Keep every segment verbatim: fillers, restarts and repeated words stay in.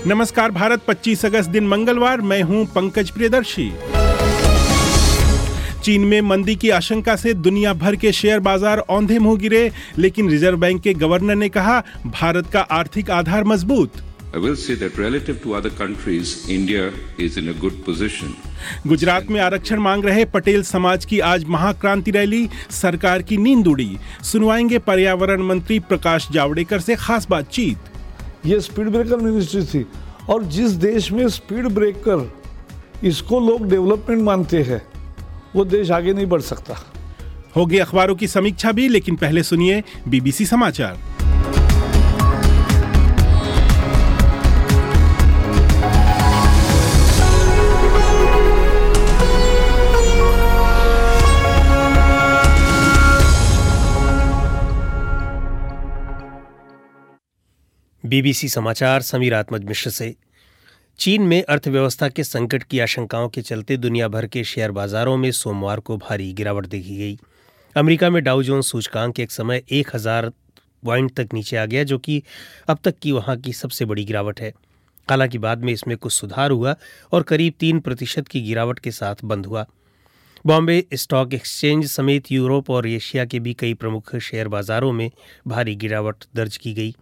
नमस्कार भारत, पच्चीस अगस्त दिन मंगलवार, मैं हूं पंकज प्रियदर्शी। चीन में मंदी की आशंका से दुनिया भर के शेयर बाजार औंधे मुंह गिरे, लेकिन रिजर्व बैंक के गवर्नर ने कहा भारत का आर्थिक आधार मजबूत। I will say that relative to other countries, India is in a good position. Gujarat में आरक्षण मांग रहे पटेल समाज की आज महाक्रांति रैली, सरकार की नींद उड़ी। सुनवाएंगे पर्यावरण मंत्री प्रकाश जावड़ेकर से खास बातचीत। ये स्पीड ब्रेकर मिनिस्ट्री थी, और जिस देश में स्पीड ब्रेकर इसको लोग डेवलपमेंट मानते हैं, वो देश आगे नहीं बढ़ सकता। होगी अखबारों की समीक्षा भी, लेकिन पहले सुनिए बीबीसी समाचार। बीबीसी समाचार समीर आत्मज मिश्र से। चीन में अर्थव्यवस्था के संकट की आशंकाओं के चलते दुनिया भर के शेयर बाजारों में सोमवार को भारी गिरावट देखी गई। अमेरिका में डाउ जोन्स सूचकांक एक समय एक हज़ार पॉइंट तक नीचे आ गया, जो कि अब तक की वहां की सबसे बड़ी गिरावट है। हालांकि बाद में इसमें कुछ सुधार हुआ और करीब तीन प्रतिशत की गिरावट के साथ बंद हुआ। बॉम्बे स्टॉक एक्सचेंज समेत यूरोप और एशिया के भी कई प्रमुख शेयर बाजारों में भारी गिरावट दर्ज की गई।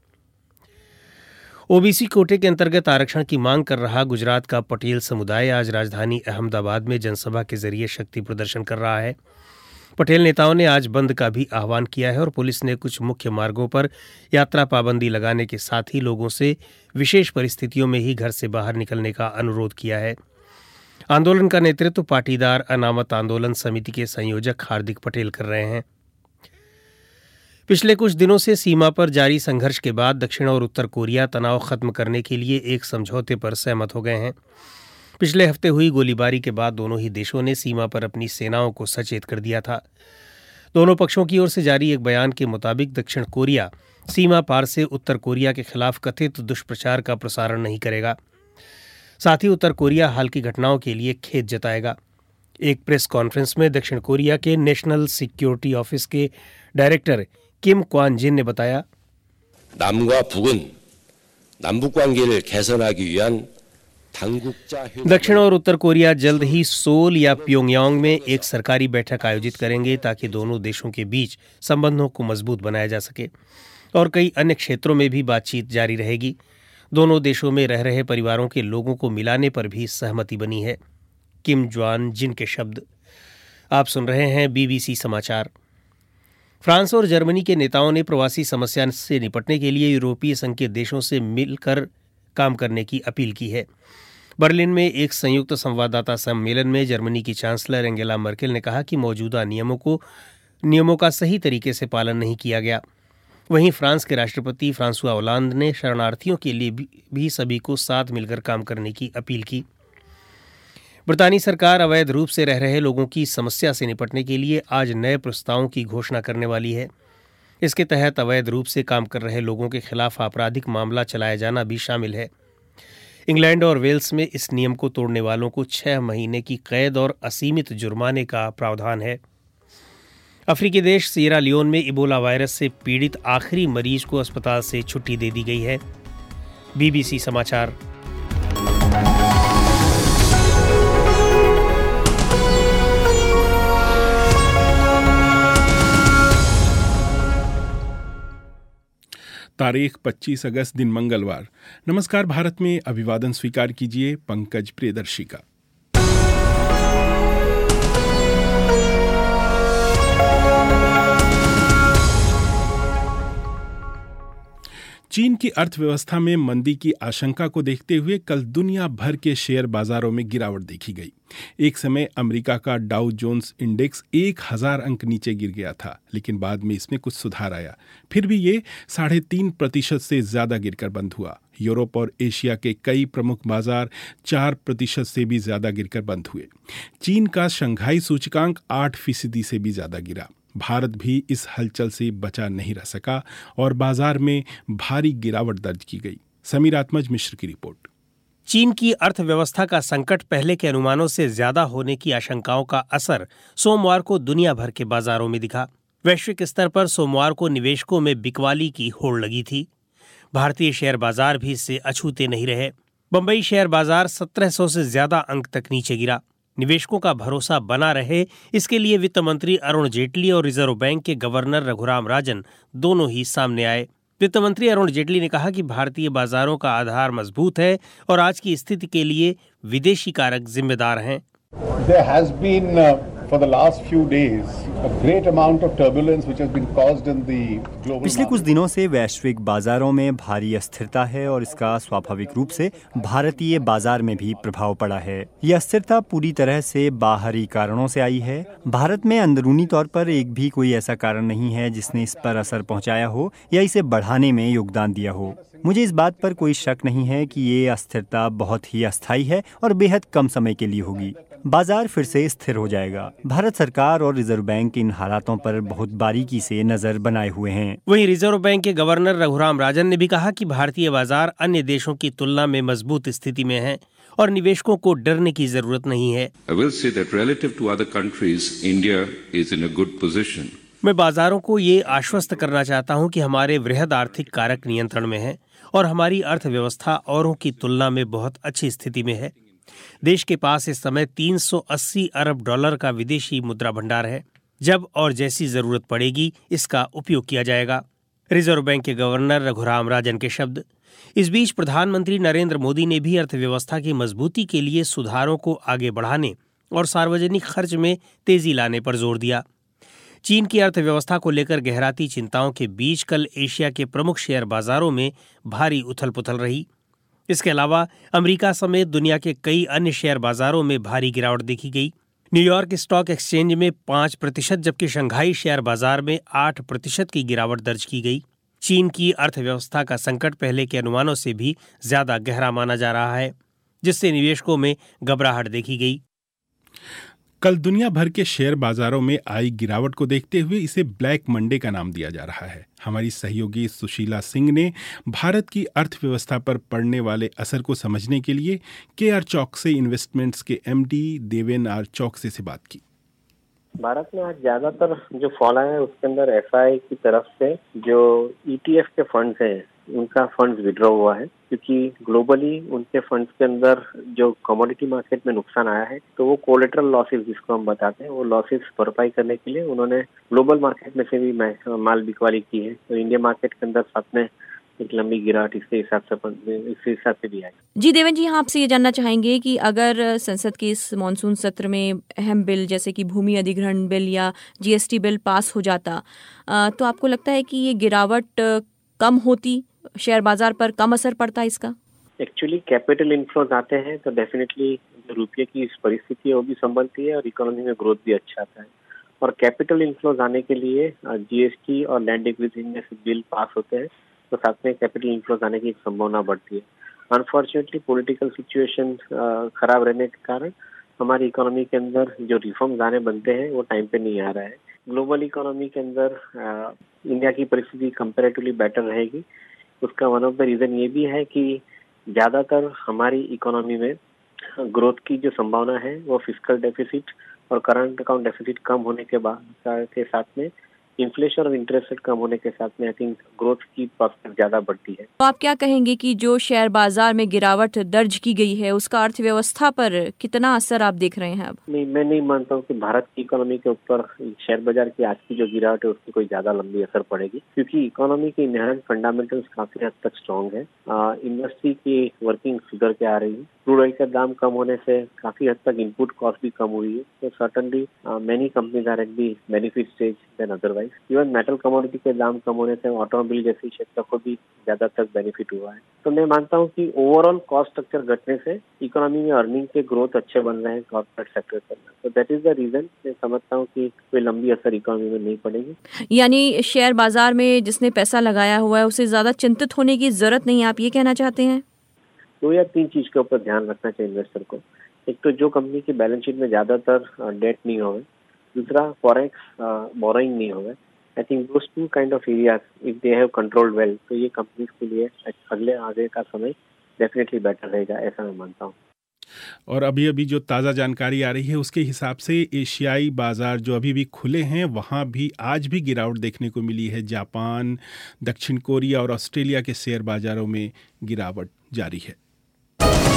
ओबीसी कोटे के अंतर्गत आरक्षण की मांग कर रहा गुजरात का पटेल समुदाय आज राजधानी अहमदाबाद में जनसभा के जरिए शक्ति प्रदर्शन कर रहा है। पटेल नेताओं ने आज बंद का भी आह्वान किया है और पुलिस ने कुछ मुख्य मार्गों पर यात्रा पाबंदी लगाने के साथ ही लोगों से विशेष परिस्थितियों में ही घर से बाहर निकलने का अनुरोध किया है। आंदोलन का नेतृत्व पाटीदार अनामत आंदोलन समिति के संयोजक हार्दिक पटेल कर रहे हैं। पिछले कुछ दिनों से सीमा पर जारी संघर्ष के बाद दक्षिण और उत्तर कोरिया तनाव खत्म करने के लिए एक समझौते पर सहमत हो गए हैं। पिछले हफ्ते हुई गोलीबारी के बाद दोनों ही देशों ने सीमा पर अपनी सेनाओं को सचेत कर दिया था। दोनों पक्षों की ओर से जारी एक बयान के मुताबिक दक्षिण कोरिया सीमा पार से उत्तर कोरिया के खिलाफ कथित दुष्प्रचार का प्रसारण नहीं करेगा। साथ ही उत्तर कोरिया हाल की घटनाओं के लिए खेद जताएगा। एक प्रेस कॉन्फ्रेंस में दक्षिण कोरिया के नेशनल सिक्योरिटी ऑफिस के डायरेक्टर किम क्वान जिन ने बताया, 남과 북은 남북 관계를 개선하기 위한 당국자 दक्षिण और उत्तर कोरिया जल्द ही सोल या प्योंगयांग में एक सरकारी बैठक आयोजित करेंगे ताकि दोनों देशों के बीच संबंधों को मजबूत बनाया जा सके, और कई अन्य क्षेत्रों में भी बातचीत जारी रहेगी। दोनों देशों में रह रहे परिवारों के लोगों को मिलाने पर भी सहमति बनी है। किम ज्वान जिन के शब्द। आप सुन रहे हैं बीबीसी समाचार। फ्रांस और जर्मनी के नेताओं ने प्रवासी समस्या से निपटने के लिए यूरोपीय संघ के देशों से मिलकर काम करने की अपील की है। बर्लिन में एक संयुक्त संवाददाता सम्मेलन में जर्मनी की चांसलर एंगेला मर्केल ने कहा कि मौजूदा नियमों को नियमों का सही तरीके से पालन नहीं किया गया। वहीं फ्रांस के राष्ट्रपति फ्रांसुआ ओलांद ने शरणार्थियों के लिए भी सभी को साथ मिलकर काम करने की अपील की। ब्रितानी सरकार अवैध रूप से रह रहे लोगों की समस्या से निपटने के लिए आज नए प्रस्तावों की घोषणा करने वाली है। इसके तहत अवैध रूप से काम कर रहे लोगों के खिलाफ आपराधिक मामला चलाया जाना भी शामिल है। इंग्लैंड और वेल्स में इस नियम को तोड़ने वालों को छह महीने की कैद और असीमित जुर्माने का प्रावधान है। अफ्रीकी देश सिएरा लियोन में इबोला वायरस से पीड़ित आखिरी मरीज को अस्पताल से छुट्टी दे दी गई है। बीबीसी समाचार। तारीख पच्चीस अगस्त दिन मंगलवार। नमस्कार भारत में अभिवादन स्वीकार कीजिए पंकज प्रियदर्शी का। चीन की अर्थव्यवस्था में मंदी की आशंका को देखते हुए कल दुनिया भर के शेयर बाजारों में गिरावट देखी गई। एक समय अमेरिका का डाउ जोन्स इंडेक्स एक हजार अंक नीचे गिर गया था, लेकिन बाद में इसमें कुछ सुधार आया। फिर भी ये साढ़े तीन प्रतिशत से ज्यादा गिरकर बंद हुआ। यूरोप और एशिया के कई प्रमुख बाजार चार प्रतिशत से भी ज्यादा गिरकर बंद हुए। चीन का शंघाई सूचकांक आठ फीसदी से भी ज्यादा गिरा। भारत भी इस हलचल से बचा नहीं रह सका और बाजार में भारी गिरावट दर्ज की गई। समीर आत्मज मिश्र की रिपोर्ट। चीन की अर्थव्यवस्था का संकट पहले के अनुमानों से ज्यादा होने की आशंकाओं का असर सोमवार को दुनिया भर के बाजारों में दिखा। वैश्विक स्तर पर सोमवार को निवेशकों में बिकवाली की होड़ लगी थी। भारतीय शेयर बाजार भी इससे अछूते नहीं रहे। बंबई शेयर बाजार सत्रह सौ से ज्यादा अंक तक नीचे गिरा। निवेशकों का भरोसा बना रहे, इसके लिए वित्त मंत्री अरुण जेटली और रिजर्व बैंक के गवर्नर रघुराम राजन दोनों ही सामने आए। वित्त मंत्री अरुण जेटली ने कहा कि भारतीय बाजारों का आधार मजबूत है और आज की स्थिति के लिए विदेशी कारक जिम्मेदार हैं। There has been uh, for the last few days a great amount of turbulence which has been caused in the global पिछले कुछ दिनों से वैश्विक बाजारों में भारी अस्थिरता है और इसका स्वाभाविक रूप से भारतीय बाजार में भी प्रभाव पड़ा है। यह अस्थिरता पूरी तरह से बाहरी कारणों से आई है। भारत में अंदरूनी तौर पर एक भी कोई ऐसा कारण नहीं है जिसने इस पर असर पहुंचाया हो या इसे बढ़ाने में योगदान दिया हो। मुझे इस बात पर कोई शक नहीं है कि ये अस्थिरता बहुत ही अस्थायी है और बेहद कम समय के लिए होगी। बाजार फिर से स्थिर हो जाएगा। भारत सरकार और रिजर्व बैंक इन हालातों पर बहुत बारीकी से नजर बनाए हुए हैं। वहीं रिजर्व बैंक के गवर्नर रघुराम राजन ने भी कहा कि भारतीय बाजार अन्य देशों की तुलना में मजबूत स्थिति में है और निवेशकों को डरने की जरूरत नहीं है। I will say that relative to other countries, India is in a good position. मैं बाजारों को ये आश्वस्त करना चाहता हूं कि हमारे वृहद आर्थिक कारक नियंत्रण में हैं और हमारी अर्थव्यवस्था औरों की तुलना में बहुत अच्छी स्थिति में है। देश के पास इस समय तीन सौ अस्सी अरब डॉलर का विदेशी मुद्रा भंडार है। जब और जैसी जरूरत पड़ेगी इसका उपयोग किया जाएगा। रिजर्व बैंक के गवर्नर रघुराम राजन के शब्द। इस बीच प्रधानमंत्री नरेंद्र मोदी ने भी अर्थव्यवस्था की मजबूती के लिए सुधारों को आगे बढ़ाने और सार्वजनिक खर्च में तेजी लाने पर जोर दिया। चीन की अर्थव्यवस्था को लेकर गहराती चिंताओं के बीच कल एशिया के प्रमुख शेयर बाजारों में भारी उथल पुथल रही। इसके अलावा अमेरिका समेत दुनिया के कई अन्य शेयर बाजारों में भारी गिरावट देखी गई। न्यूयॉर्क स्टॉक एक्सचेंज में पाँच प्रतिशत जबकि शंघाई शेयर बाजार में आठ प्रतिशत की गिरावट दर्ज की गई। चीन की अर्थव्यवस्था का संकट पहले के अनुमानों से भी ज्यादा गहरा माना जा रहा है, जिससे निवेशकों में घबराहट देखी गई। कल दुनिया भर के शेयर बाजारों में आई गिरावट को देखते हुए इसे ब्लैक मंडे का नाम दिया जा रहा है। हमारी सहयोगी सुशीला सिंह ने भारत की अर्थव्यवस्था पर पड़ने वाले असर को समझने के लिए के आर चौकसे इन्वेस्टमेंट्स के एमडी देवेन आर चौकसे से बात की। भारत में आज ज्यादातर जो फॉल आया है उसके अंदर एफ आई की तरफ से जो ई टी एफ के फंड्स हैं उनका फंड्स विड्रॉ हुआ है, क्योंकि ग्लोबली उनके फंड्स के अंदर जो कमोडिटी मार्केट में नुकसान आया है तो वो कोलेटरल लॉसेस जिसको हम बताते हैं वो लॉसेस भरपाई करने के लिए उन्होंने ग्लोबल मार्केट में से भी माल बिकवाली की है। तो इंडिया मार्केट के अंदर साथ में एक लंबी गिरावट इसके हिसाब से इस हिसाब से भी आई। जी देवेन जी, यहाँ आपसे ये जानना चाहेंगे कि अगर संसद के इस मानसून सत्र में अहम बिल जैसे कि भूमि अधिग्रहण बिल या G S T bill pass हो जाता तो आपको लगता है कि ये गिरावट कम होती, शेयर बाजार पर कम असर पड़ता इसका? एक्चुअली कैपिटल इनफ्लोज आते हैं तो डेफिनेटली जो रुपये की इस परिस्थिति है वो भी संभलती है और इकोनॉमी में ग्रोथ भी अच्छा आता है। और कैपिटल इनफ्लोज आने के लिए जी एस टी और लैंड एक्विजिशन जैसे बिल पास होते हैं तो साथ में कैपिटल इनफ्लोज आने की एक संभावना बढ़ती है। अनफॉर्चुनेटली पॉलिटिकल सिचुएशन खराब रहने के कारण हमारी इकोनॉमी के अंदर जो रिफॉर्म्स आने बनते हैं वो टाइम पे नहीं आ रहा है। ग्लोबल इकोनॉमी के अंदर इंडिया की परिस्थिति कंपेरेटिवली बेटर रहेगी। उसका वन ऑफ द रीजन ये भी है कि ज़्यादातर हमारी इकोनॉमी में ग्रोथ की जो संभावना है वो फिस्कल डेफिसिट और करंट अकाउंट डेफिसिट कम होने के बाद के साथ में इन्फ्लेशन और इंटरेस्ट रेट कम होने के साथ में आई थिंक ग्रोथ की प्रोस्पेक्ट ज्यादा बढ़ती है। तो आप क्या कहेंगे कि जो शेयर बाजार में गिरावट दर्ज की गई है उसका अर्थव्यवस्था पर कितना असर आप देख रहे हैं अब? नहीं, मैं नहीं मानता हूँ कि भारत की इकोनॉमी के ऊपर शेयर बाजार की आज की जो गिरावट है उसकी कोई ज्यादा लंबी असर पड़ेगी, क्योंकि इकोनॉमी के इनहेरेंट फंडामेंटल्स काफी हद तक स्ट्रॉन्ग है। इंडस्ट्री की वर्किंग सुधर के आ रही है। क्रूड ऑयल का दाम कम होने से काफी हद तक इनपुट कॉस्ट भी कम हुई है। तो certainly many companies are at the benefit stage than otherwise. Even metal commodity के दाम कम होने से ऑटोमोबाइल जैसे क्षेत्र को भी ज्यादा तक बेनिफिट हुआ है। तो मैं मानता हूँ कि ओवरऑल कॉस्ट स्ट्रक्चर घटने से इकोनॉमी में अर्निंग के ग्रोथ अच्छे बन रहे हैं कॉर्पोरेट सेक्टर पर। तो दैट इज द रीजन मैं समझता हूँ कि कोई लंबी असर इकोनॉमी में नहीं पड़ेगी। यानी शेयर बाजार में जिसने पैसा लगाया हुआ है उसे ज्यादा चिंतित होने की जरूरत नहीं, आप ये कहना चाहते हैं? दो या तीन चीज के ऊपर ध्यान रखना चाहिए इन्वेस्टर को। एक तो जो कंपनी की बैलेंस शीट में ज्यादातर डेट नहीं होगा, दूसरा फॉरेक्स बोरोइंग नहीं होगा। I think those two kind of areas if they have controlled well तो ये कंपनीज के लिए अगले आगे का समय डेफिनेटली बेटर रहेगा, ऐसा मैं मानता हूँ। और अभी अभी जो ताज़ा जानकारी आ रही है उसके हिसाब से एशियाई बाजार जो अभी भी खुले हैं वहाँ भी आज भी गिरावट देखने को मिली है। जापान, दक्षिण कोरिया और ऑस्ट्रेलिया के शेयर बाजारों में गिरावट जारी है।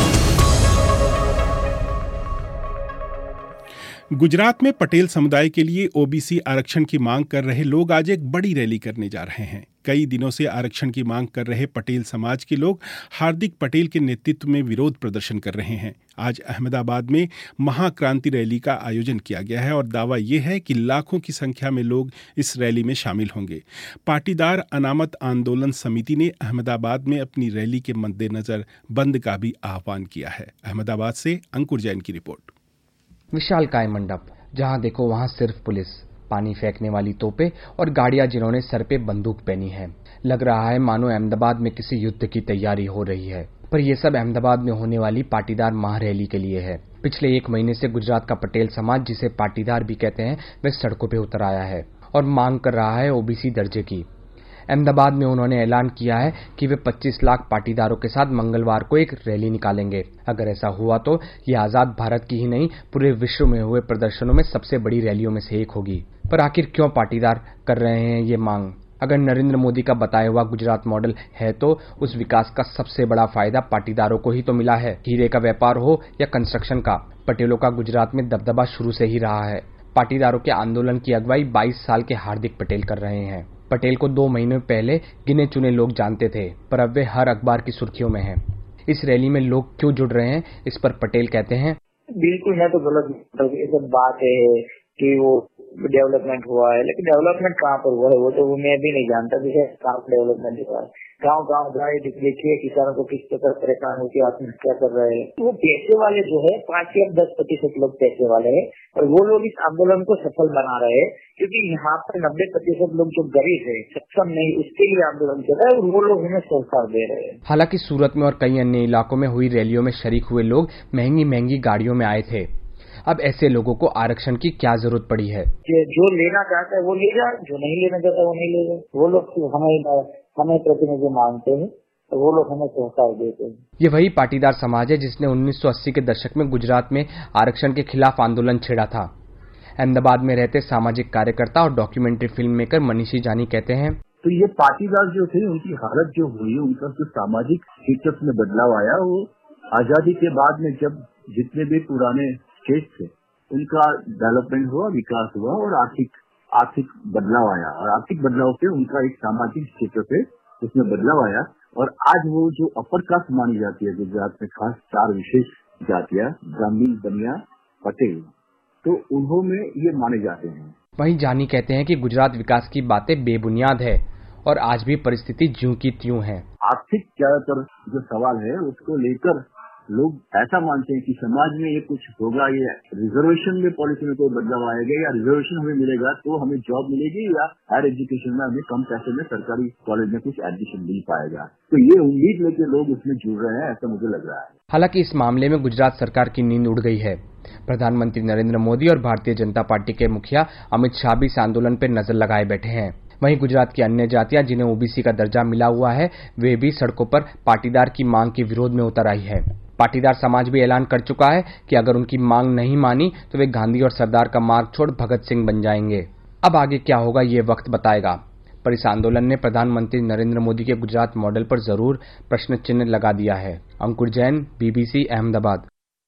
गुजरात में पटेल समुदाय के लिए ओबीसी आरक्षण की मांग कर रहे लोग आज एक बड़ी रैली करने जा रहे हैं। कई दिनों से आरक्षण की मांग कर रहे पटेल समाज के लोग हार्दिक पटेल के नेतृत्व में विरोध प्रदर्शन कर रहे हैं। आज अहमदाबाद में महाक्रांति रैली का आयोजन किया गया है और दावा यह है कि लाखों की संख्या में लोग इस रैली में शामिल होंगे। पाटीदार अनामत आंदोलन समिति ने अहमदाबाद में अपनी रैली के मद्देनजर बंद का भी आह्वान किया है। अहमदाबाद से अंकुर जैन की रिपोर्ट। विशालकाय मंडप, जहां देखो वहां सिर्फ पुलिस, पानी फेंकने वाली तोपें और गाड़ियां जिन्होंने सर पे बंदूक पहनी है। लग रहा है मानो अहमदाबाद में किसी युद्ध की तैयारी हो रही है, पर यह सब अहमदाबाद में होने वाली पाटीदार महारैली के लिए है। पिछले एक महीने से गुजरात का पटेल समाज, जिसे पाटीदार भी कहते हैं, वह सड़कों पे उतर आया है और मांग कर रहा है ओबीसी दर्जे की। अहमदाबाद में उन्होंने ऐलान किया है कि वे पच्चीस लाख पाटीदारों के साथ मंगलवार को एक रैली निकालेंगे। अगर ऐसा हुआ तो यह आजाद भारत की ही नहीं, पूरे विश्व में हुए प्रदर्शनों में सबसे बड़ी रैलियों में से एक होगी। पर आखिर क्यों पाटीदार कर रहे हैं ये मांग? अगर नरेंद्र मोदी का बताया हुआ गुजरात मॉडल है तो उस विकास का सबसे बड़ा फायदा पाटीदारों को ही तो मिला है। हीरे का व्यापार हो या कंस्ट्रक्शन का, पटेलों का गुजरात में दबदबा शुरू से ही रहा है। पाटीदारों के आंदोलन की अगुवाई बाईस साल के हार्दिक पटेल कर रहे हैं। पटेल को दो महीने पहले गिने चुने लोग जानते थे, पर अब वे हर अखबार की सुर्खियों में हैं। इस रैली में लोग क्यों जुड़ रहे हैं, इस पर पटेल कहते हैं, बिल्कुल है तो गलत सब बात है कि वो डेवलपमेंट हुआ है, लेकिन डेवलपमेंट कहाँ पर हुआ है वो तो मैं भी नहीं जानता। जैसे कहाँ पर डेवलपमेंट हुआ है, गाँव गाँव जाए देखिए किसानों को किस प्रकार परेशान होकर आत्महत्या कर रहे हैं। वो पैसे वाले जो है पाँच या दस प्रतिशत लोग पैसे वाले हैं और वो लोग इस आंदोलन को सफल बना रहे हैं, क्योंकि यहाँ पर नब्बे प्रतिशत लोग जो गरीब है, सक्षम नहीं, उसके लिए आंदोलन कर रहा है और वो लोग हमें सहकार दे रहे हैं। हालांकि सूरत में और कई अन्य इलाकों में हुई रैलियों में शरीक हुए लोग महंगी महंगी गाड़ियों में आए थे। अब ऐसे लोगों को आरक्षण की क्या जरूरत पड़ी है? जो लेना चाहता है वो ले जाए, जो नहीं लेना चाहता वो नहीं ले जाए। वो लोग हमें हमें प्रतिनिधि मांगते हैं तो वो लोग हमें सहकार देते हैं। ये वही पाटीदार समाज है जिसने उन्नीस सौ अस्सी के दशक में गुजरात में आरक्षण के खिलाफ आंदोलन छेड़ा था। अहमदाबाद में रहते सामाजिक कार्यकर्ता और डॉक्यूमेंट्री फिल्म मेकर मनीषी जानी कहते हैं, तो ये पाटीदार जो थे उनकी हालत जो हुई, उनका जो सामाजिक स्टेटस में बदलाव आया, वो आजादी के बाद में जब जितने भी पुराने स्टेट थे उनका डेवलपमेंट हुआ, विकास हुआ और आर्थिक आर्थिक बदलाव आया और आर्थिक बदलाव से उनका एक सामाजिक स्टेटस है उसमें बदलाव आया। और आज वो जो अपर कास्ट मानी जाती है गुजरात में, खास चार विशेष जातियां, ब्राह्मण, बनिया, पटेल, तो उन्होंने ये माने जाते हैं। वहीं जानी कहते हैं कि गुजरात विकास की बातें बेबुनियाद है और आज भी परिस्थिति ज्यों की त्यों है। आर्थिक ज्यादातर जो सवाल है उसको लेकर लोग ऐसा मानते हैं कि समाज में ये कुछ होगा, ये रिजर्वेशन में पॉलिसी में कोई बदलाव आएगा या रिजर्वेशन हमें मिलेगा तो हमें जॉब मिलेगी या हायर एजुकेशन में हमें कम पैसे में सरकारी कॉलेज में कुछ एडमिशन मिल पाएगा। तो ये उम्मीद लेके लोग उसमें जुड़ रहे हैं, ऐसा मुझे लग रहा है। हालांकि इस मामले में गुजरात सरकार की नींद उड़ गई है। प्रधानमंत्री नरेंद्र मोदी और भारतीय जनता पार्टी के मुखिया अमित शाह भी इस आंदोलन पर नजर लगाए बैठे हैं। वहीं गुजरात की अन्य जातियां जिन्हें ओबीसी का दर्जा मिला हुआ है, वे भी सड़कों पर पाटीदार की मांग के विरोध में उतर आई है। पाटीदार समाज भी ऐलान कर चुका है कि अगर उनकी मांग नहीं मानी तो वे गांधी और सरदार का मार्ग छोड़ भगत सिंह बन जाएंगे। अब आगे क्या होगा ये वक्त बताएगा, पर इस आंदोलन ने प्रधानमंत्री नरेंद्र मोदी के गुजरात मॉडल पर जरूर प्रश्न चिन्ह लगा दिया है। अंकुर जैन, बीबीसी, अहमदाबाद।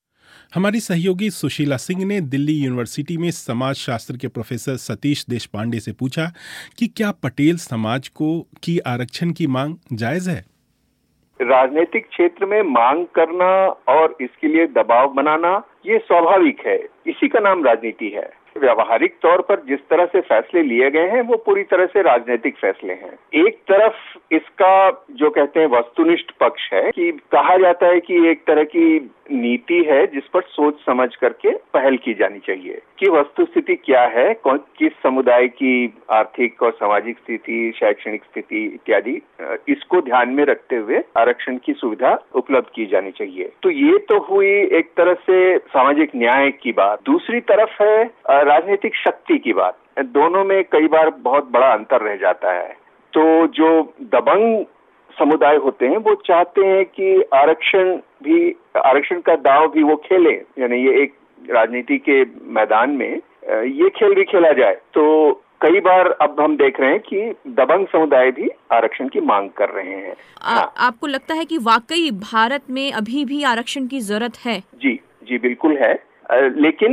हमारी सहयोगी सुशीला सिंह ने दिल्ली यूनिवर्सिटी में समाज शास्त्र के प्रोफेसर सतीश देशपांडे से पूछा कि क्या पटेल समाज को की आरक्षण की मांग जायज है? राजनीतिक क्षेत्र में मांग करना और इसके लिए दबाव बनाना ये स्वाभाविक है, इसी का नाम राजनीति है। व्यावहारिक तौर पर जिस तरह से फैसले लिए गए हैं वो पूरी तरह से राजनीतिक फैसले हैं। एक तरफ इसका जो कहते हैं वस्तुनिष्ठ पक्ष है कि कहा जाता है कि एक तरह की नीति है जिस पर सोच समझ करके पहल की जानी चाहिए कि वस्तुस्थिति क्या है, कौन किस समुदाय की आर्थिक और सामाजिक स्थिति, शैक्षणिक स्थिति इत्यादि, इसको ध्यान में रखते हुए आरक्षण की सुविधा उपलब्ध की जानी चाहिए। तो ये तो हुई एक तरह से सामाजिक न्याय की बात। दूसरी तरफ है राजनीतिक शक्ति की बात। दोनों में कई बार बहुत बड़ा अंतर रह जाता है। तो जो दबंग समुदाय होते हैं वो चाहते हैं कि आरक्षण भी आरक्षण का दाव भी वो खेलें, यानी ये एक राजनीति के मैदान में ये खेल भी खेला जाए। तो कई बार अब हम देख रहे हैं कि दबंग समुदाय भी आरक्षण की मांग कर रहे हैं। आ, आपको लगता है कि वाकई भारत में अभी भी आरक्षण की जरूरत है? जी जी बिल्कुल है, लेकिन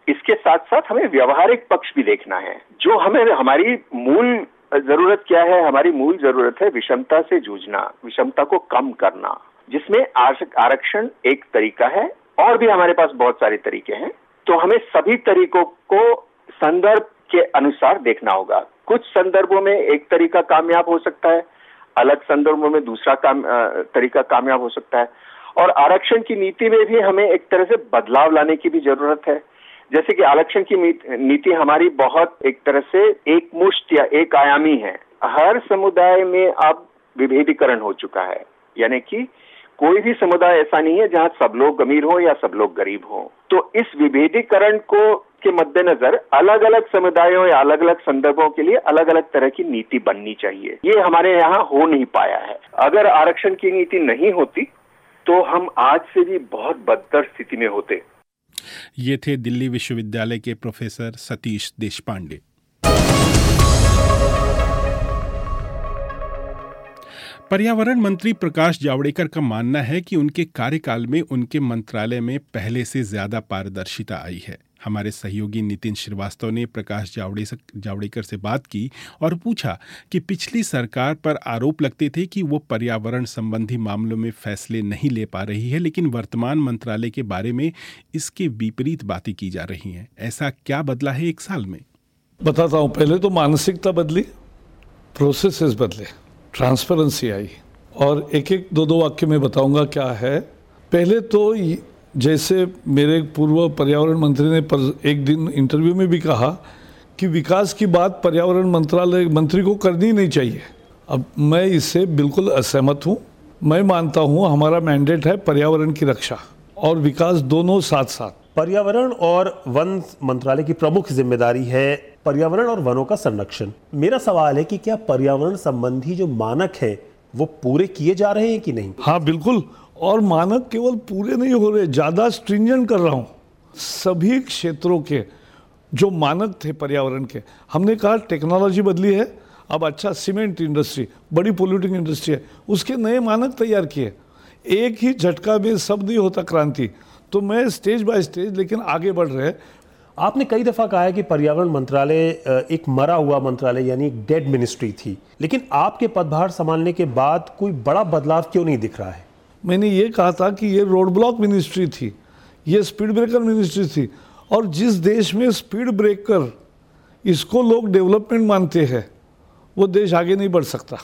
इसके साथ साथ हमें व्यवहारिक पक्ष भी देखना है। जो हमें हमारी मूल जरूरत क्या है? हमारी मूल जरूरत है विषमता से जूझना, विषमता को कम करना, जिसमें आरक्षण एक तरीका है और भी हमारे पास बहुत सारे तरीके हैं। तो हमें सभी तरीकों को संदर्भ के अनुसार देखना होगा। कुछ संदर्भों में एक तरीका कामयाब हो सकता है, अलग संदर्भों में दूसरा काम तरीका कामयाब हो सकता है। और आरक्षण की नीति में भी हमें एक तरह से बदलाव लाने की भी जरूरत है। जैसे कि आरक्षण की नीति हमारी बहुत एक तरह से एक मुश्त या एक आयामी है। हर समुदाय में अब विभेदीकरण हो चुका है, यानी कि कोई भी समुदाय ऐसा नहीं है जहां सब लोग अमीर हो या सब लोग गरीब हो। तो इस विभेदीकरण को के मद्देनजर अलग अलग समुदायों या अलग अलग संदर्भों के लिए अलग अलग तरह की नीति बननी चाहिए। ये हमारे यहाँ हो नहीं पाया है। अगर आरक्षण की नीति नहीं होती तो हम आज से भी बहुत बदतर स्थिति में होते। ये थे दिल्ली विश्वविद्यालय के प्रोफेसर सतीश देशपांडे। पर्यावरण मंत्री प्रकाश जावड़ेकर का मानना है कि उनके कार्यकाल में उनके मंत्रालय में पहले से ज्यादा पारदर्शिता आई है। हमारे सहयोगी नितिन श्रीवास्तव ने प्रकाश जावड़ेकर से बात की और पूछा कि पिछली सरकार पर आरोप लगते थे कि वो पर्यावरण संबंधी मामलों में फैसले नहीं ले पा रही है, लेकिन वर्तमान मंत्रालय के बारे में इसके विपरीत बातें की जा रही हैं। ऐसा क्या बदला है एक साल में? बताता हूँ। पहले तो मानसिकता बदली, प्रोसेसेस बदले, ट्रांसपेरेंसी आई। और एक एक दो दो वाक्य में बताऊंगा क्या है। पहले तो जैसे मेरे पूर्व पर्यावरण मंत्री ने पर एक दिन इंटरव्यू में भी कहा कि विकास की बात पर्यावरण मंत्रालय मंत्री को करनी नहीं चाहिए। अब मैं इससे बिल्कुल असहमत हूँ। मैं मानता हूँ हमारा मैंडेट है पर्यावरण की रक्षा और विकास दोनों साथ साथ। पर्यावरण और वन मंत्रालय की प्रमुख जिम्मेदारी है पर्यावरण और वनों का संरक्षण। मेरा सवाल है कि क्या पर्यावरण संबंधी जो मानक हैं वो पूरे किए जा रहे हैं कि नहीं? हाँ बिल्कुल। और मानक केवल पूरे नहीं हो रहे, ज़्यादा स्ट्रिंजेंट कर रहा हूँ। सभी क्षेत्रों के जो मानक थे पर्यावरण के, हमने कहा टेक्नोलॉजी बदली है। अब अच्छा सीमेंट इंडस्ट्री बड़ी पोल्यूटिंग इंडस्ट्री है, उसके नए मानक तैयार किए। एक ही झटका में सब नहीं होता क्रांति। तो मैं स्टेज बाय स्टेज लेकिन आगे बढ़ रहे हैं। आपने कई दफ़ा कहा है कि पर्यावरण मंत्रालय एक मरा हुआ मंत्रालय यानी एक डेड मिनिस्ट्री थी, लेकिन आपके पदभार संभालने के बाद कोई बड़ा बदलाव क्यों नहीं दिख रहा है? मैंने ये कहा था कि ये रोड ब्लॉक मिनिस्ट्री थी, ये स्पीड ब्रेकर मिनिस्ट्री थी। और जिस देश में स्पीड ब्रेकर इसको लोग डेवलपमेंट मानते हैं वो देश आगे नहीं बढ़ सकता।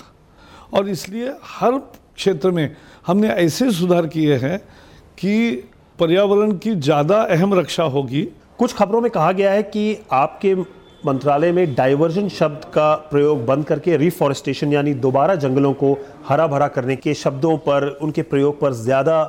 और इसलिए हर क्षेत्र में हमने ऐसे सुधार किए हैं कि पर्यावरण की ज़्यादा अहम रक्षा होगी। कुछ खबरों में कहा गया है कि आपके मंत्रालय में डाइवर्जन शब्द का प्रयोग बंद करके रिफॉरेस्टेशन यानी दोबारा जंगलों को हरा भरा करने के शब्दों पर, उनके प्रयोग पर ज़्यादा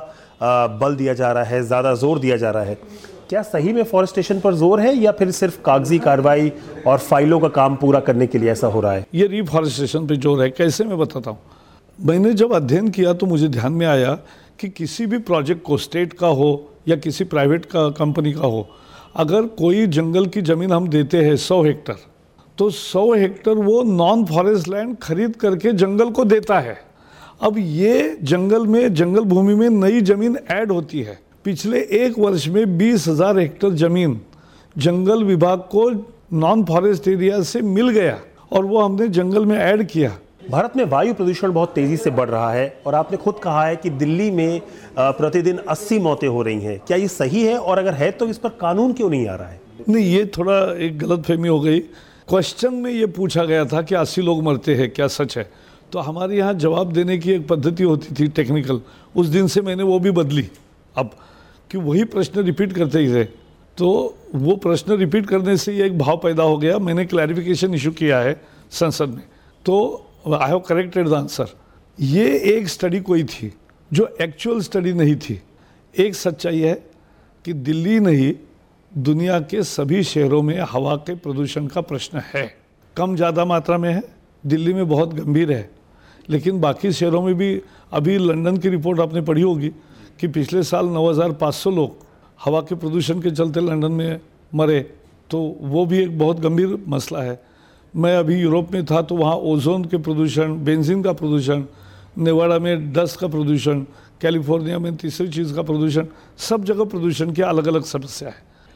बल दिया जा रहा है, ज़्यादा जोर दिया जा रहा है। क्या सही में फॉरेस्टेशन पर जोर है या फिर सिर्फ कागजी कार्रवाई और फाइलों का काम पूरा करने के लिए ऐसा हो रहा है? ये रिफॉरेस्टेशन पे जोर है। कैसे मैं बताता हूँ। मैंने जब अध्ययन किया तो मुझे ध्यान में आया कि किसी भी प्रोजेक्ट को, स्टेट का हो या किसी प्राइवेट का कंपनी का हो, अगर कोई जंगल की ज़मीन हम देते हैं सौ हेक्टर, तो सौ हेक्टर वो नॉन फॉरेस्ट लैंड खरीद करके जंगल को देता है। अब ये जंगल में, जंगल भूमि में नई ज़मीन ऐड होती है। पिछले एक वर्ष में बीस हज़ार हेक्टर ज़मीन जंगल विभाग को नॉन फॉरेस्ट एरिया से मिल गया और वो हमने जंगल में ऐड किया। भारत में वायु प्रदूषण बहुत तेजी से बढ़ रहा है और आपने खुद कहा है कि दिल्ली में प्रतिदिन अस्सी मौतें हो रही हैं। क्या ये सही है और अगर है तो इस पर कानून क्यों नहीं आ रहा है? नहीं, ये थोड़ा एक गलतफहमी हो गई। क्वेश्चन में ये पूछा गया था कि अस्सी लोग मरते हैं, क्या सच है? तो हमारे यहाँ जवाब देने की एक पद्धति होती थी टेक्निकल, उस दिन से मैंने वो भी बदली। अब कि वही प्रश्न रिपीट करते ही रहे तो वो प्रश्न रिपीट करने से ये एक भाव पैदा हो गया। मैंने क्लैरिफिकेशन इशू किया है संसद में, तो I have corrected the answer. ये एक स्टडी कोई थी जो एक्चुअल स्टडी नहीं थी। एक सच्चाई है कि दिल्ली नहीं, दुनिया के सभी शहरों में हवा के प्रदूषण का प्रश्न है। कम ज़्यादा मात्रा में है, दिल्ली में बहुत गंभीर है, लेकिन बाकी शहरों में भी। अभी लंदन की रिपोर्ट आपने पढ़ी होगी कि पिछले साल नौ हज़ार पाँच सौ लोग हवा के प्रदूषण के चलते लंदन में मरे, तो वो भी एक बहुत गंभीर मसला है। मैं अभी यूरोप में था तो वहाँ ओजोन के प्रदूषण, बेंजीन का प्रदूषण, नेवाड़ा में डस्ट का प्रदूषण, कैलिफोर्निया में तीसरी चीज़ का प्रदूषण, सब जगह प्रदूषण की अलग अलग समस्या है।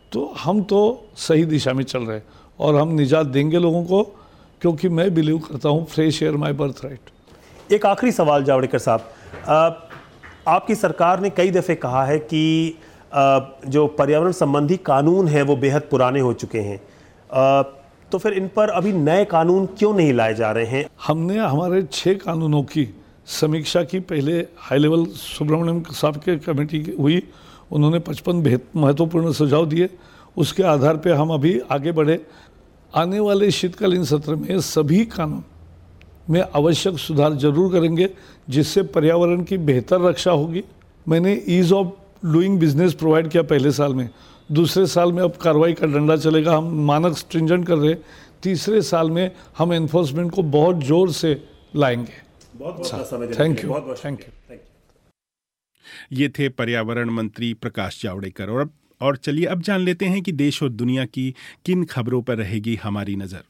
तो हम तो सही दिशा में चल रहे हैं और हम निजात देंगे लोगों को, क्योंकि मैं बिलीव करता हूँ fresh air my birthright. एक आखिरी सवाल जावड़ेकर साहब, आपकी सरकार ने कई दफ़े कहा है कि जो पर्यावरण संबंधी कानून हैं वो बेहद पुराने हो चुके हैं, तो फिर इन पर अभी नए कानून क्यों नहीं लाए जा रहे हैं? हमने हमारे छः कानूनों की समीक्षा की। पहले हाई लेवल सुब्रमण्यम साहब के कमेटी हुई, उन्होंने पचपन महत्वपूर्ण सुझाव दिए, उसके आधार पे हम अभी आगे बढ़े। आने वाले शीतकालीन सत्र में सभी कानून में आवश्यक सुधार जरूर करेंगे, जिससे पर्यावरण की बेहतर रक्षा होगी। मैंने ease of doing business provide किया पहले साल में, दूसरे साल में अब कार्रवाई का डंडा चलेगा, हम मानक स्ट्रिंजेंट कर रहे हैं, तीसरे साल में हम एनफोर्समेंट को बहुत जोर से लाएंगे। बहुत बहुत थैंक यू थैंक यू। ये थे पर्यावरण मंत्री प्रकाश जावड़ेकर। और अब और चलिए अब जान लेते हैं कि देश और दुनिया की किन खबरों पर रहेगी हमारी नजर।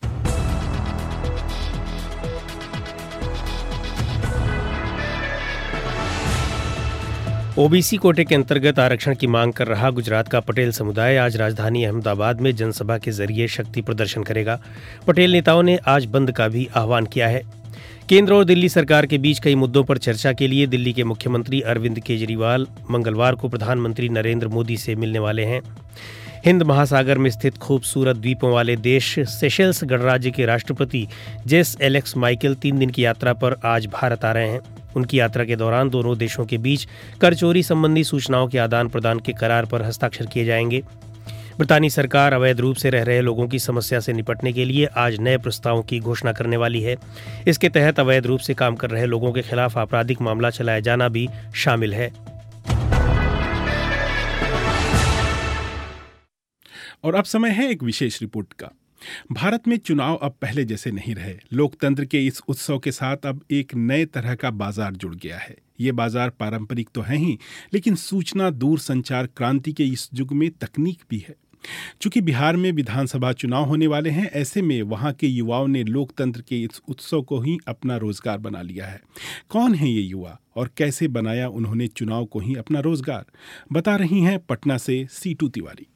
ओबीसी कोटे के अंतर्गत आरक्षण की मांग कर रहा गुजरात का पटेल समुदाय आज राजधानी अहमदाबाद में जनसभा के जरिए शक्ति प्रदर्शन करेगा। पटेल नेताओं ने आज बंद का भी आह्वान किया है। केंद्र और दिल्ली सरकार के बीच कई मुद्दों पर चर्चा के लिए दिल्ली के मुख्यमंत्री अरविंद केजरीवाल मंगलवार को प्रधानमंत्री नरेंद्र मोदी से मिलने वाले हैं। हिंद महासागर में स्थित खूबसूरत द्वीपों वाले देश सेशेल्स गणराज्य के राष्ट्रपति जेस एलेक्स माइकल तीन दिन की यात्रा पर आज भारत आ रहे हैं। उनकी यात्रा के दौरान दोनों देशों के बीच कर चोरी संबंधी सूचनाओं के आदान प्रदान के करार पर हस्ताक्षर किए जाएंगे। ब्रितानी सरकार अवैध रूप से रह रहे लोगों की समस्या से निपटने के लिए आज नए प्रस्तावों की घोषणा करने वाली है। इसके तहत अवैध रूप से काम कर रहे लोगों के खिलाफ आपराधिक मामला चलाया जाना भी शामिल है। और अब समय है एक विशेष रिपोर्ट का। भारत में चुनाव अब पहले जैसे नहीं रहे। लोकतंत्र के इस उत्सव के साथ अब एक नए तरह का बाजार जुड़ गया है। ये बाजार पारंपरिक तो है ही, लेकिन सूचना दूरसंचार क्रांति के इस युग में तकनीक भी है। चूंकि बिहार में विधानसभा चुनाव होने वाले हैं, ऐसे में वहां के युवाओं ने लोकतंत्र के इस उत्सव को ही अपना रोजगार बना लिया है। कौन है ये युवा और कैसे बनाया उन्होंने चुनाव को ही अपना रोजगार, बता रही हैं पटना से सीटू तिवारी।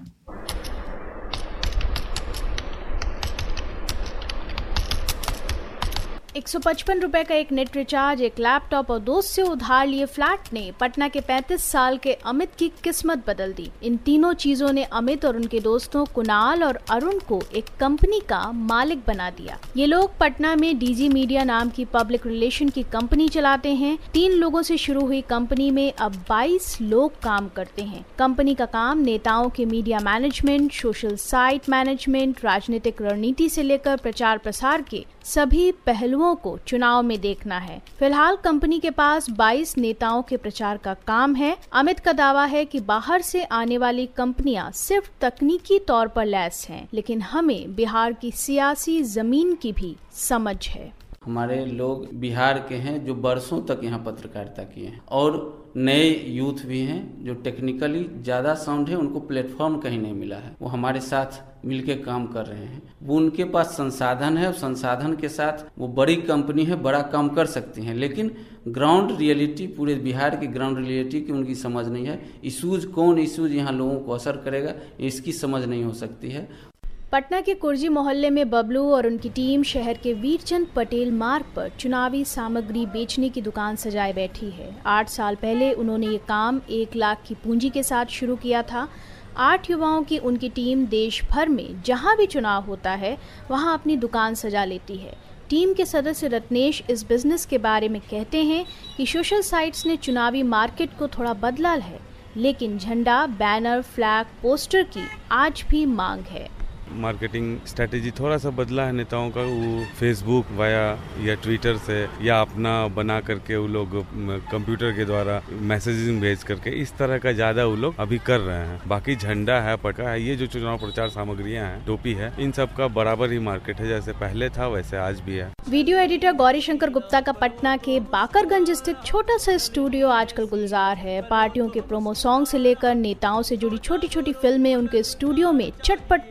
एक सौ पचपन रुपए का एक नेट रिचार्ज, एक लैपटॉप और दोस्त से उधार लिए फ्लैट ने पटना के पैंतीस साल के अमित की किस्मत बदल दी। इन तीनों चीजों ने अमित और उनके दोस्तों कुणाल और अरुण को एक कंपनी का मालिक बना दिया। ये लोग पटना में डीजी मीडिया नाम की पब्लिक रिलेशन की कंपनी चलाते हैं। तीन लोगों से शुरू हुई कंपनी में अब बाईस लोग काम करते हैं। कंपनी का काम नेताओं के media management, social site management, राजनीतिक रणनीति से लेकर प्रचार प्रसार के सभी पहलुओं को चुनाव में देखना है। फिलहाल कंपनी के पास बाईस नेताओं के प्रचार का काम है। अमित का दावा है कि बाहर से आने वाली कंपनियां सिर्फ तकनीकी तौर पर लैस हैं, लेकिन हमें बिहार की सियासी जमीन की भी समझ है। हमारे लोग बिहार के हैं जो बरसों तक यहाँ पत्रकारिता किए हैं और नए यूथ भी हैं जो टेक्निकली ज़्यादा साउंड है, उनको प्लेटफॉर्म कहीं नहीं मिला है, वो हमारे साथ मिलके काम कर रहे हैं। वो उनके पास संसाधन है और संसाधन के साथ वो बड़ी कंपनी है, बड़ा काम कर सकती हैं, लेकिन ग्राउंड रियलिटी, पूरे बिहार की ग्राउंड रियलिटी की उनकी समझ नहीं है। इशूज कौन इशूज यहाँ लोगों को असर करेगा, इसकी समझ नहीं हो सकती है। पटना के कुर्जी मोहल्ले में बबलू और उनकी टीम शहर के वीरचंद पटेल मार्ग पर चुनावी सामग्री बेचने की दुकान सजाए बैठी है। आठ साल पहले उन्होंने ये काम एक लाख की पूंजी के साथ शुरू किया था। आठ युवाओं की उनकी टीम देश भर में जहां भी चुनाव होता है वहां अपनी दुकान सजा लेती है। टीम के सदस्य रत्नेश इस बिजनेस के बारे में कहते हैं कि सोशल साइट्स ने चुनावी मार्केट को थोड़ा बदला है, लेकिन झंडा, बैनर, फ्लैग, पोस्टर की आज भी मांग है। मार्केटिंग स्ट्रेटेजी थोड़ा सा बदला है नेताओं का। वो फेसबुक वाया या ट्विटर से या अपना बना करके वो लोग कंप्यूटर के द्वारा मैसेजिंग भेज करके इस तरह का ज्यादा वो लोग अभी कर रहे हैं। बाकी झंडा है, पटका है, ये जो चुनाव प्रचार सामग्रियां हैं, टोपी है, इन सब का बराबर ही मार्केट है। जैसे पहले था वैसे आज भी है। वीडियो एडिटर गौरी शंकर गुप्ता का पटना के बाकरगंज स्थित छोटा सा स्टूडियो आजकल गुलजार है। पार्टियों के प्रोमो सॉन्ग से लेकर नेताओं से जुड़ी छोटी छोटी फिल्में उनके स्टूडियो में चटपट तैयार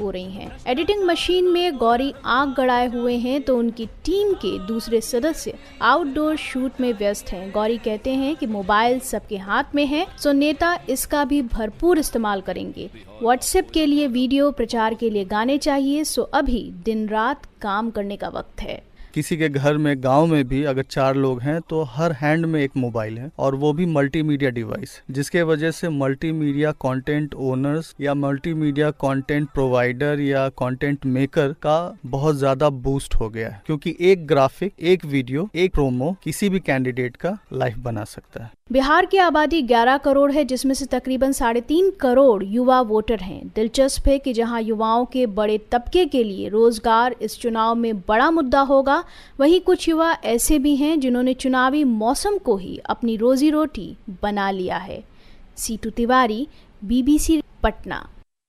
हो रही हैं। एडिटिंग मशीन में गौरी आंख गड़ाए हुए हैं तो उनकी टीम के दूसरे सदस्य आउटडोर शूट में व्यस्त हैं। गौरी कहते हैं कि मोबाइल सबके हाथ में है, सो नेता इसका भी भरपूर इस्तेमाल करेंगे। व्हाट्सएप के लिए वीडियो, प्रचार के लिए गाने चाहिए, सो अभी दिन रात काम करने का वक्त है। किसी के घर में, गांव में भी अगर चार लोग हैं तो हर हैंड में एक मोबाइल है, और वो भी मल्टीमीडिया डिवाइस, जिसके वजह से मल्टीमीडिया कंटेंट ओनर्स या मल्टीमीडिया कंटेंट प्रोवाइडर या कंटेंट मेकर का बहुत ज्यादा बूस्ट हो गया है, क्योंकि एक ग्राफिक, एक वीडियो, एक प्रोमो किसी भी कैंडिडेट का लाइफ बना सकता है। बिहार की आबादी ग्यारह करोड़ है, जिसमें से तकरीबन साढ़े तीन करोड़ युवा वोटर हैं। दिलचस्प है कि जहां युवाओं के बड़े तबके के लिए रोजगार इस चुनाव में बड़ा मुद्दा होगा, वहीं कुछ युवा ऐसे भी हैं जिन्होंने चुनावी मौसम को ही अपनी रोजी रोटी बना लिया है। सीतू तिवारी, बीबीसी पटना।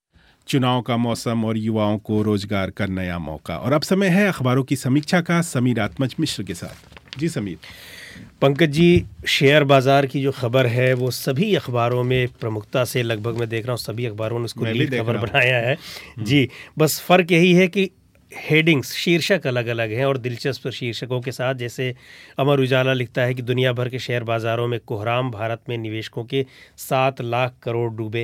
चुनाव का मौसम और युवाओं को रोजगार का नया मौका। और अब समय है अखबारों की समीक्षा का, समीर आत्मज मिश्र के साथ। जी समीर। पंकज जी, शेयर बाजार की जो खबर है वो सभी अखबारों में प्रमुखता से, लगभग मैं देख रहा हूँ सभी अखबारों ने उसको लीड खबर बनाया है। जी, बस फर्क यही है कि हेडिंग्स, शीर्षक अलग अलग हैं और दिलचस्प शीर्षकों के साथ। जैसे अमर उजाला लिखता है कि दुनिया भर के शेयर बाजारों में कोहराम, भारत में निवेशकों के सात लाख करोड़ डूबे।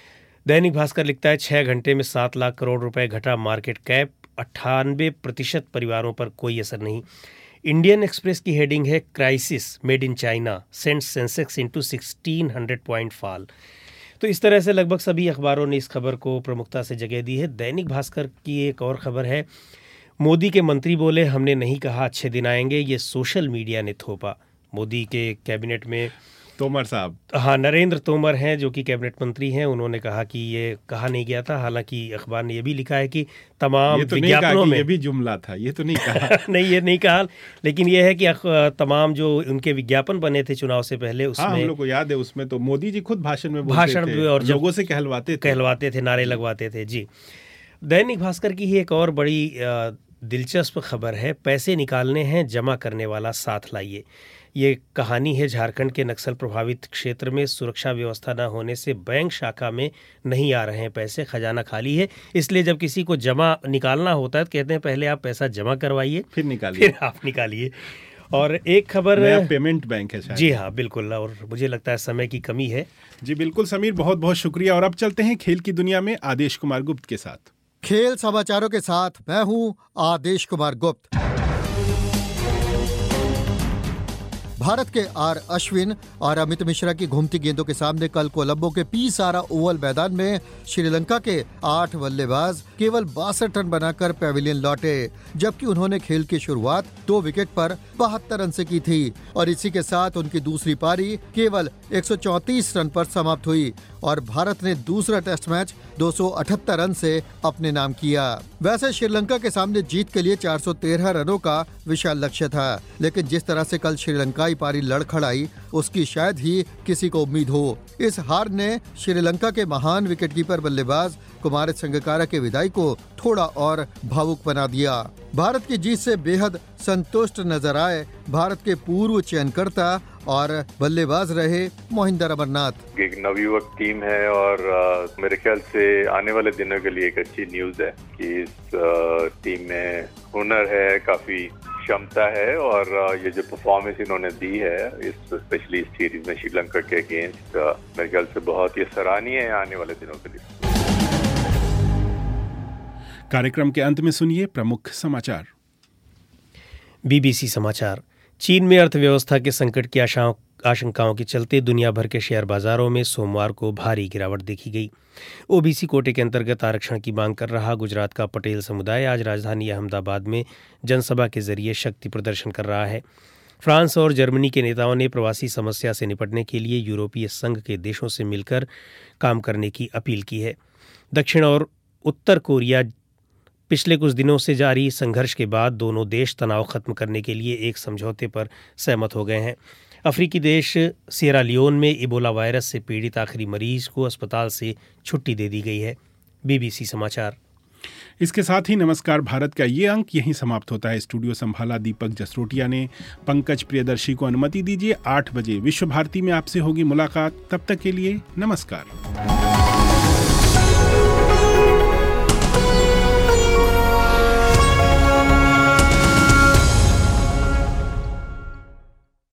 दैनिक भास्कर लिखता है छः घंटे में सात लाख करोड़ रुपए घटा मार्केट कैप, अट्ठानबे प्रतिशत परिवारों पर कोई असर नहीं। इंडियन एक्सप्रेस की हेडिंग है crisis made in China sends Sensex into sixteen hundred point fall. तो इस तरह से लगभग सभी अखबारों ने इस खबर को प्रमुखता से जगह दी है। दैनिक भास्कर की एक और खबर है, मोदी के मंत्री बोले हमने नहीं कहा अच्छे दिन आएंगे, ये सोशल मीडिया ने थोपा। मोदी के कैबिनेट में तोमर साहब, हाँ नरेंद्र तोमर हैं जो कि कैबिनेट मंत्री हैं, उन्होंने कहा कि ये कहा नहीं गया था। हालांकि अखबार ने ये भी लिखा है कि तमाम तो विज्ञापनों में, ये भी जुमला था, ये तो नहीं कहा नहीं ये नहीं कहा, लेकिन ये है कि तमाम जो उनके विज्ञापन बने थे चुनाव से पहले, उसमें हाँ, हम लोग को याद है, उसमें तो मोदी जी खुद भाषण में भाषण थे और लोगों से कहलवाते थे कहलवाते थे नारे लगवाते थे। जी, दैनिक भास्कर की ही एक और बड़ी दिलचस्प खबर है, पैसे निकालने हैं, जमा करने वाला साथ लाइए। ये कहानी है झारखंड के नक्सल प्रभावित क्षेत्र में सुरक्षा व्यवस्था न होने से बैंक शाखा में नहीं आ रहे हैं पैसे, खजाना खाली है, इसलिए जब किसी को जमा निकालना होता है तो कहते हैं पहले आप पैसा जमा करवाइए फिर निकालिए फिर आप निकालिए। और एक खबर, नया पेमेंट बैंक है शायद। जी हाँ बिल्कुल, और मुझे लगता है समय की कमी है। जी बिल्कुल समीर, बहुत बहुत शुक्रिया। और अब चलते हैं खेल की दुनिया में आदेश कुमार गुप्त के साथ। खेल समाचारों के साथ मैं हूँ आदेश कुमार गुप्त। भारत के आर अश्विन और अमित मिश्रा की घूमती गेंदों के सामने कल कोलंबो के पी सारा ओवल मैदान में श्रीलंका के आठ बल्लेबाज केवल बासठ रन बनाकर पैविलियन लौटे, जबकि उन्होंने खेल की शुरुआत दो विकेट पर बहत्तर रन से की थी और इसी के साथ उनकी दूसरी पारी केवल एक सौ चौंतीस रन पर समाप्त हुई और भारत ने दूसरा टेस्ट मैच दो सौ अठहत्तर रन से अपने नाम किया। वैसे श्रीलंका के सामने जीत के लिए चार सौ तेरह रनों का विशाल लक्ष्य था, लेकिन जिस तरह से कल श्रीलंकाई पारी लड़खड़ाई उसकी शायद ही किसी को उम्मीद हो। इस हार ने श्रीलंका के महान विकेटकीपर बल्लेबाज कुमार संगकारा के विदाई को थोड़ा और भावुक बना दिया। भारत की जीत से बेहद संतुष्ट नजर आए भारत के पूर्व चयनकर्ता और बल्लेबाज रहे मोहिंदर अमरनाथ। एक नवयुवक टीम है और आ, मेरे ख्याल से आने वाले दिनों के लिए एक अच्छी न्यूज है कि इस आ, टीम में हुनर है, काफी क्षमता है और आ, ये जो परफॉर्मेंस इन्होंने दी है इस स्पेशली इस सीरीज में श्रीलंका के अगेंस्ट, मेरे ख्याल से बहुत ही सराहनीय है आने वाले दिनों के लिए। कार्यक्रम के अंत में सुनिए प्रमुख समाचार। बीबीसी समाचार। चीन में अर्थव्यवस्था के संकट की आशंकाओं के चलते दुनिया भर के शेयर बाजारों में सोमवार को भारी गिरावट देखी गई। ओबीसी कोटे के अंतर्गत आरक्षण की मांग कर रहा गुजरात का पटेल समुदाय आज राजधानी अहमदाबाद में जनसभा के जरिए शक्ति प्रदर्शन कर रहा है। फ्रांस और जर्मनी के नेताओं ने प्रवासी समस्या से निपटने के लिए यूरोपीय संघ के देशों से मिलकर काम करने की अपील की है। दक्षिण और उत्तर कोरिया पिछले कुछ दिनों से जारी संघर्ष के बाद दोनों देश तनाव खत्म करने के लिए एक समझौते पर सहमत हो गए हैं। अफ्रीकी देश सिएरा लियोन में इबोला वायरस से पीड़ित आखिरी मरीज को अस्पताल से छुट्टी दे दी गई है। बीबीसी समाचार। इसके साथ ही नमस्कार भारत का ये अंक यहीं समाप्त होता है। स्टूडियो संभाला दीपक जसरोटिया ने। पंकज प्रियदर्शी को अनुमति दीजिए। आठ बजे विश्व भारती में आपसे होगी मुलाकात। तब तक के लिए नमस्कार।